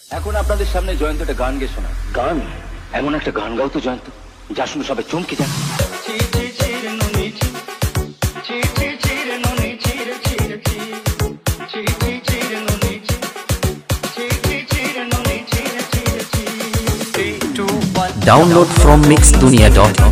এখন আপনাদের সামনে জয়ন্ত একটা গান গেয়ে শোনায়। গান? এমন একটা গান গাও তো জয়ন্ত, যা শুনে সবাই চমকে যায়। Download from mixdunia.com.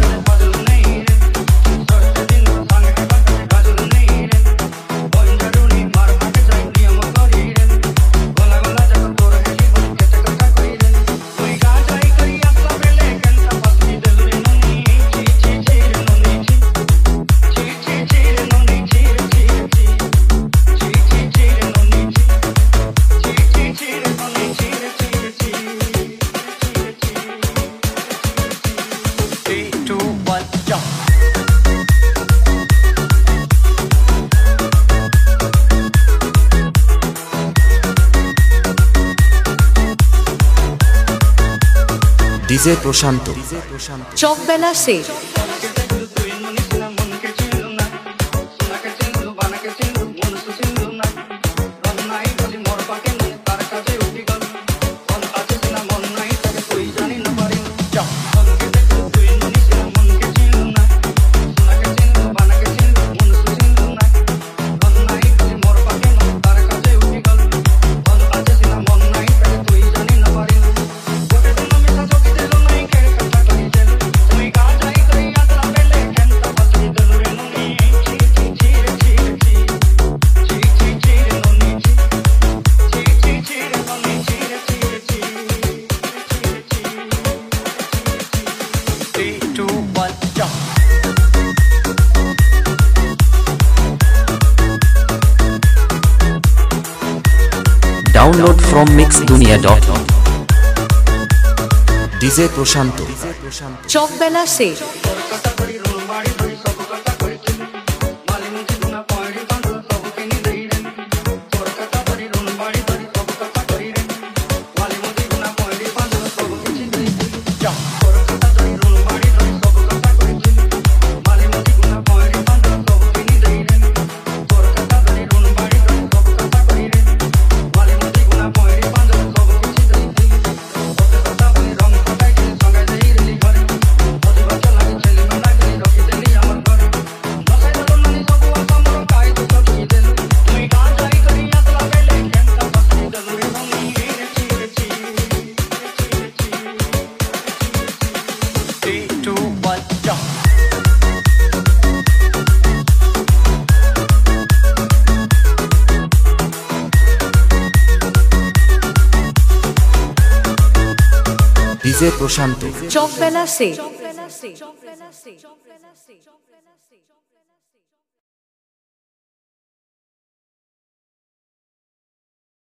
DJ Prashanta চকবেলা say Download from mixdunia.com. DJ Prashanta চকবেলা say DJ Prashanta চকবেলা say